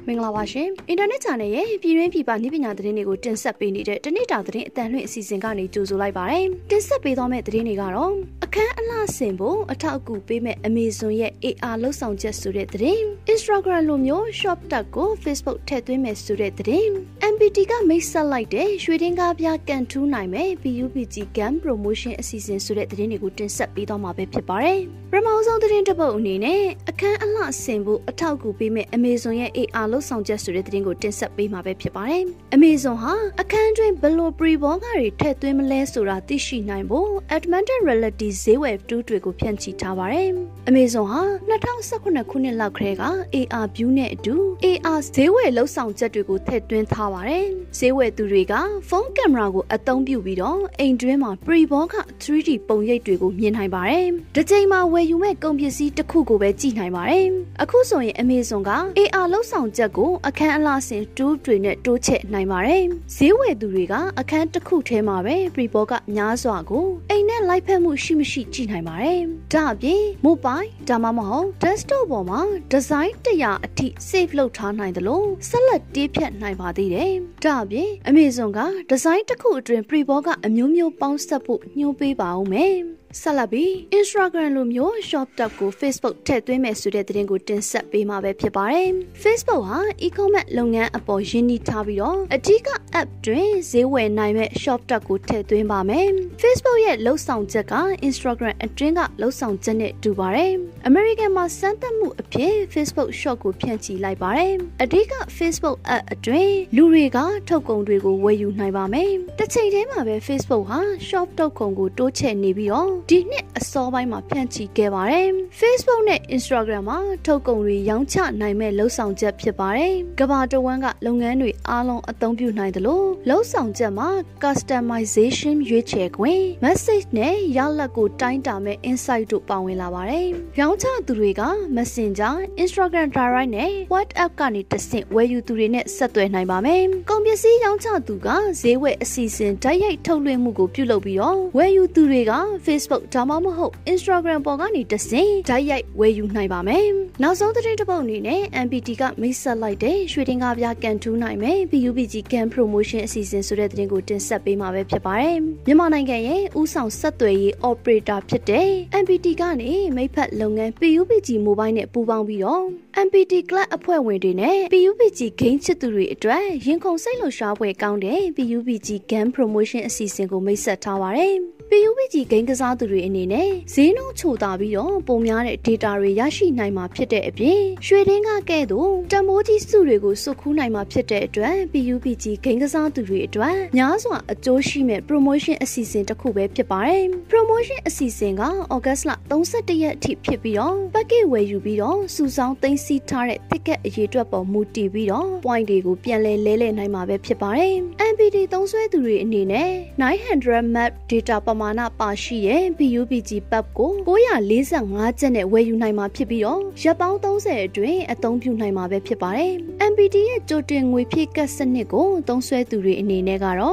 မင်္ဂလာပါရှင်။ Internet Channel ရဲ့ပြည်တွင်းပြည်ပနည်းပညာသတင်းတွေကိုတင်ဆက်ပေးနေတဲ့တနေ့တာသတင်းအတန်လွှင့်အစီအစဉ်ကနေကြိုဆိုလိုက်ပါတယ်။တင်ဆက်ပေးသွားမယ့်သတင်းတွေကတော့အခန်းအလှဆင်ဖို့အထောက်အကူပေးမဲ့ Amazon ရဲ့ AR လှုပ်ဆောင်ချက်ဆိုတဲ့သတင်း။ Instagram လိုမျိုး Shop Tag ကို Facebook ထည့်သွင်းမဲ့ဆိုတဲ့သတင်း။ MPT ကမိတ်ဆက်လိုက်တဲ့ရွှေတင်းကားပြကန်ထူးနိုင်မဲ့ PUBG Game Promotion အစီအစဉ်ဆိုတဲ့သတင်းတွေကိုတင်ဆက်ပေးသွားမှာပဲဖြစ်ပါတယ်။ပထမဆုံးသတင်းတစ်ပုဒ်အနေနဲ့အခန်းအလှဆင်ဖို့အထောက်အကူပေးမဲ့ Amazon ရဲ့ AR လှုပ်ဆောင်ချက်ဆိုတဲ့သတင်းကိုတင်ဆက်ပေးမှာပဲဖြစ်ပါတယ်။ Amazon ဟာအခန်းတွင်ဘယ်လို pre-born တွေထည့်သွင်းမလဲဆိုတာသိရှိနိုင်ဖို့ Augmented Reality ဈေးဝယ် tool တွေကိုဖြန့်ချိထားပါတယ်။ Amazon ဟာ2018ခုနှစ်လောက်ကတည်းက AR view နဲ့အတူ AR ဈေးဝယ်လှုပ်ဆောင်ချက်တွေကိုထည့်သွင်းထားပါတယ်။ဈေးဝယ်သူတွေကဖုန်းကင်မရာကိုအသုံးပြုပြီးတော့အိမ်တွင်းမှာ pre-born က 3D ပုံရိပ်တွေကိုမြင်နိုင်ပါတယ်။တစ်ချိန်မှာဝယ်ယူမဲ့ကုန်ပစ္စည်းတစ်ခုကိုပဲကြည့်နိုင်ပါတယ်။အခုဆိုရင် Amazon က AR လှုပ်ဆောင်ချက်ကိုအခန်းအလှဆင် tool တွေနဲ့တိုးချဲ့နိုင်ပါတယ်။ဈေးဝယ်သူတွေကအခန်းတစ်ခုထဲမှာပဲ pre-born ကများစွာကိုအိမ်နဲ့လိုက်ဖက်မှုရှိမရှိကြည့်နိုင်ပါတယ်။ဒါအပြင် mobile ဒါမှမဟုတ် desktop ပေါ်မှာ design 100အထိ save လုပ်ထားနိုင်တယ်လို့ဆက်လက်တေးဖြတ်နိုင်ပါသေးတယ်။ဒါအပြင် Amazon က design တစ်ခုအတွင်း pre-born ကအမျိုးမျိုးပေါင်းစပ်ဖို့ညွှန်ပေးပါဦးမယ်။ဆက်လက်ပြီး Instagram လိုမျိုး Shop Tag ကို Facebook ထည့်သွင်းမယ်ဆိုတဲ့သတင်းကိုတင်ဆက်ပေးမှာပဲဖြစ်ပါတယ်။ Facebook ဟာ e-commerce လုပ်ငန်းအပေါ်ရင်းနှီးထားပြီးတော့အဓိက app တွင်ဈေးဝယ်နိုင်မဲ့ Shop Tag ကိုထည့်သွင်းပါမယ်။ Facebook ရဲ့လှုပ်ဆောင်ချက်က Instagram အတွင်းကလှုပ်ဆောင်ချက်နဲ့တူပါတယ်။ American မှာစမ်းသပ်မှုအဖြစ် Facebook Shop ကိုဖြန့်ချိလိုက်ပါတယ်။အဓိက Facebook app အတွင်းလူတွေကထုတ်ကုန်တွေကိုဝယ်ယူနိုင်ပါမယ်။တစ်ချိန်တည်းမှာပဲ Facebook ဟာ Shop ထုတ်ကုန်ကိုတိုးချဲ့နေပြီးတော့ဒီနှစ်အစောပိုင်းမှာဖြန့်ချိခဲ့ပါတယ်။ Facebook နဲ့ Instagram မှာထုတ်ကုန်တွေရောင်းချနိုင်မဲ့လှုပ်ဆောင်ချက်ဖြစ်ပါတယ်။ကမ္ဘာတဝန်းကလုပ်ငန်းတွေအားလုံးအသုံးပြုနိုင်တယ်လို့လှုပ်ဆောင်ချက်မှာ customization ရွေးချယ်ခွင့် message နဲ့ရလဒ်ကိုတိုင်းတာမဲ့ insight တို့ပါဝင်လာပါတယ်။ရောင်းချသူတွေက Messenger, Instagram Direct နဲ့ WhatsApp ကနေတဆင့်ဝယ်ယူသူတွေနဲ့ဆက်သွယ်နိုင်ပါမယ်။ကုန်ပစ္စည်းရောင်းချသူကဈေးဝယ်အစီအစဉ်တိုက်ရိုက်ထုတ်လွှင့်မှုကိုပြုလုပ်ပြီးတော့ဝယ်ယူသူတွေက Facebookဒါမှမဟုတ် Instagram ပေါ်ကနေတဆင့်ဓာတ်ရိုက်ဝယ်ယူနိုင်ပါမယ်။နောက်ဆုံးသတင်းတစ်ပုဒ်အနေနဲ့ MPT ကမိတ်ဆက်လိုက်တဲ့ရွှေတင်းကားပြကန်ထူးနိုင်မယ် PUBG Game Promotion အစီအစဉ်ဆိုတဲ့သတင်းကိုတင်ဆက်ပေးမှာပဲဖြစ်ပါတယ်။မြန်မာနိုင်ငံရဲ့ဦးဆောင်ဆက်သွယ်ရေး operator ဖြစ်တဲ့ MPT ကနေမိတ်ဖက်လုပ်ငန်း PUBG Mobile နဲ့ပူးပေါင်းပြီးတော့ MPT Club အဖွဲ့ဝင်တွေနဲ့ PUBG Game ချစ်သူတွေအတွက်ရင်ခုန်စိတ်လှုပ်ရှားပွဲကောင်းတဲ့ PUBG Game Promotion အစီအစဉ်ကိုမိတ်ဆက်ထားပါတယ်။ PUBG ဂိမ်းကစားသူတွေအနေနဲ့ဈေးနှုန်းချိုသာပြီးတော့ပုံများတဲ့ data တွေရရှိနိုင်မှာဖြစ်တဲ့အပြင်ရွှေတင်းကားကဲ့သို့တန်ဖိုးကြီးစုတွေကိုစုခူးနိုင်မှာဖြစ်တဲ့အတွက် PUBG ဂိမ်းကစားသူတွေအတွက်များစွာအကျိုးရှိမဲ့ promotion အစီအစဉ်တစ်ခုပဲဖြစ်ပါတယ်။ promotion အစီအစဉ်က August လ31ရက်အထိဖြစ်ပြီးတော့ package ဝယ်ယူပြီးတော့စုဆောင်းသိမ်းဆည်းထားတဲ့ ticket အရေအတွက်ပေါ်မူတည်ပြီးတော့ point တွေကိုပြန်လဲနိုင်မှာပဲဖြစ်ပါတယ်။ MPT သုံးစွဲသူတွေအနေနဲ့900 MB dataပမာဏပါရှိတဲ့ PUBG Pub ကို945ကျပ်နဲ့ဝယ်ယူနိုင်မှာဖြစ်ပြီးတော့ရက်ပေါင်း30အတွင်းအသုံးပြုနိုင်မှာပဲဖြစ်ပါတယ်။ MPT ရဲ့ကြိုတင်ငွေဖြည့်ကတ်စနစ်ကိုသုံးစွဲသူတွေအနေနဲ့ကတော့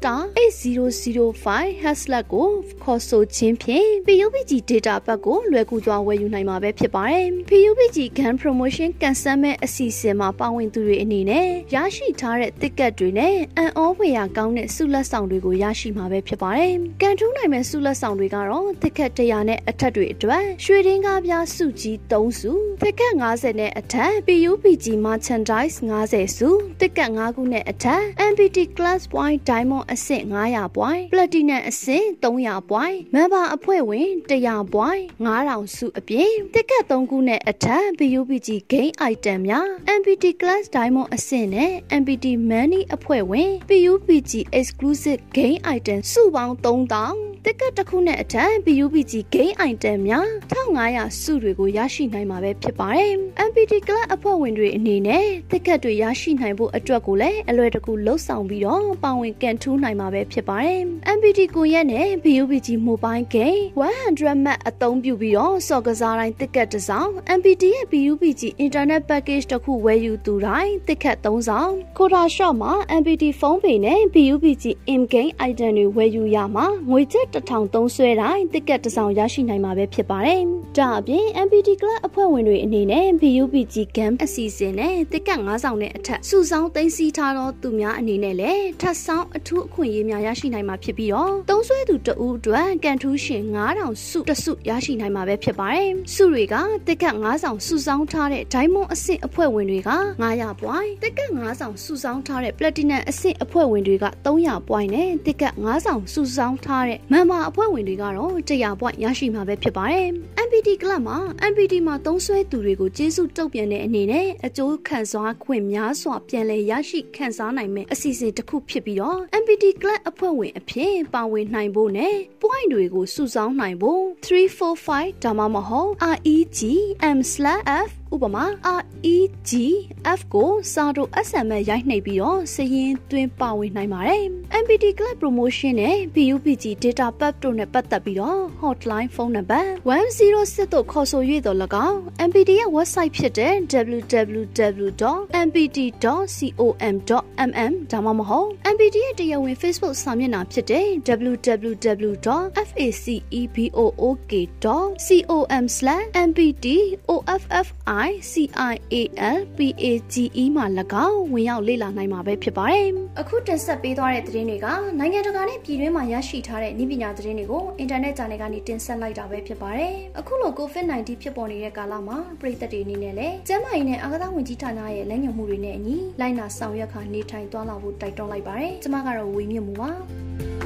*8005# ကိုခေါ်ဆိုခြင်းဖြင့် PUBG Data Pack ကိုလွယ်ကူစွာဝယ်ယူနိုင်မှာပဲဖြစ်ပါတယ်။ PUBG Game Promotion ကန်ဆယ်မဲ့အစီအစဉ်မှာပါဝင်သူတွေအနေနဲ့ရရှိထားတဲ့ ticket တွေနဲ့အန်အောဝယ်ရကောင်းတဲ့ဆုလက်ဆောင်တွေကိုရရှိမှာပဲဖြစ်ပါတယ်။ကန်ထူးနိုင်မဲ့ဆုလက်ဆောင်တွေကတော့တစ်ခက်100နဲ့အထက်တွေအတွက်ရွှေတင်းကားပြစုကြီး3စုတစ်ခက်50နဲ့အထက် PUBG Merchandise 50စုတစ်ခက်5ခုနဲ့အထက် MPT Class Point Diamond အဆင့်900 point Platinum အဆင့်300 point Member အဖွဲ့ဝင်100 point 9000စုအပြင်တစ်ခက်3ခုနဲ့အထက် PUBG Game Item များ MPT Class Diamond အဆင့်နဲ့ MPT Money အဖွဲ့ဝင် PUBG Exclusive Game Item စုပေါင်း3000တစ်ကတ်တစ်ခုနဲ့အထက် PUBG Game Item များ1500စုတွေကိုရရှိနိုင်မှာပဲဖြစ်ပါတယ်။ MPT Club အဖွဲ့ဝင်တွေအနေနဲ့တစ်ကတ်တွေရရှိနိုင်ဖို့အတွက်ကိုလည်းအလွယ်တကူလှုပ်ဆောင်ပြီးတော့ပါဝင်ကန်ထူးနိုင်မှာပဲဖြစ်ပါတယ်။ MPT ကိုရက်နဲ့ PUBG Mobile Game 100 MB အသုံးပြုပြီးတော့စော်ကစားတိုင်းတစ်ကတ်တစ်စောင်း MPT ရဲ့ PUBG Internet Package တစ်ခုဝယ်ယူသူတိုင်းတစ်ကတ်3ဆောင် Quota Shop မှာ MPT ဖုန်းပေနဲ့ PUBG In-Game Item တွေဝယ်ယူရမှာငွေကျပ် 1000သုံးစွဲတိုင်းတစ်ကက်တစ်ဆောင်ရရှိနိုင်မှာပဲဖြစ်ပါတယ်။ဒါအပြင် MPT Club အဖွဲ့ဝင်တွေအနေနဲ့ PUBG Game အစီအစဉ်နဲ့တစ်ကက်9ဆောင်နဲ့အထက်စုဆောင်းသိမ်းဆည်းထားသောသူများအနေနဲ့လည်းထပ်ဆောင်အထူးအခွင့်အရေးများရရှိနိုင်မှာဖြစ်ပြီးတော့သုံးစွဲသူတဦးအတွက်ကန်ထူးရှင်9000စုတစုရရှိနိုင်မှာပဲဖြစ်ပါတယ်။စုတွေကတစ်ကက်9ဆောင်စုဆောင်းထားတဲ့ Diamond အဆင့်အဖွဲ့ဝင်တွေက900 point တစ်ကက်9ဆောင်စုဆောင်းထားတဲ့ Platinum အဆင့်အဖွဲ့ဝင်တွေက300 point နဲ့တစ်ကက်9ဆောင်စုဆောင်းထားတဲ့ Member အဖွဲ့ဝင်တွေကတော့100 point ရရှိမှာပဲဖြစ်ပါတယ်။ MPT Club မှာ MPT မှာသုံးစွဲသူတွေကိုကျေးဇူးတုံ့ပြန်တဲ့အနေနဲ့အကျိုးခံစားခွင့်များစွာပြန်လည်ရရှိခံစားနိုင်မယ့်အစီအစဉ်တစ်ခုဖြစ်ပြီးတော့ MPT Club အဖွဲ့ဝင်အဖြစ်ပါဝင်နိုင်ဖို့နဲ့ point တွေကိုစုဆောင်းနိုင်ဖို့345ဒါမှမဟုတ် REGM/F ဥပမာ REGF ကိုစာတို့ SMS ရိုက်နှိပ်ပြီးတော့စရင်းသွင်းပါဝင်နိုင်ပါတယ်။ MPT Club Promotion နဲ့ PUBG Data Pack တို့နဲ့ပတ်သက်ပြီးတော့ Hotline ဖုန်းနံပါတ်106တို့ခေါ်ဆို၍တော့၎င်း MPT ရဲ့ website ဖြစ်တဲ့ www.mpt.com.mm ဒါမှမဟုတ် MPT ရဲ့တရားဝင် Facebook စာမျက်နှာဖြစ်တဲ့ www.facebo.com/mptoffcialpage မှာ၎င်းဝင်ရောက်လေ့လာနိုင်မှာပဲဖြစ်ပါတယ်။အခုတင်ဆက်ပေးသွားတဲ့သတင်းတွေကနိုင်ငံတကာနဲ့ပြည်တွင်းမှာရရှိထားတဲ့နည်းပညာသတင်းတွေကိုအင်တာနက်ဂျာနယ်ကနေတင်ဆက်လိုက်တာပဲဖြစ်ပါတယ်။အခုလို COVID-19 ဖြစ်ပေါ်နေတဲ့ကာလမှာပြည်သက်တွေအနေနဲ့လည်းကျန်းမာရေးနဲ့အာကစားဝန်ကြီးဌာနရဲ့လမ်းညွှန်မှုတွေနဲ့အညီလိုက်နာဆောင်ရွက်ခါနေထိုင်သွားလာဖို့တိုက်တွန်းလိုက်ပါတယ်။ကျွန်မကတော့ဝေမြင့်မှုပါ။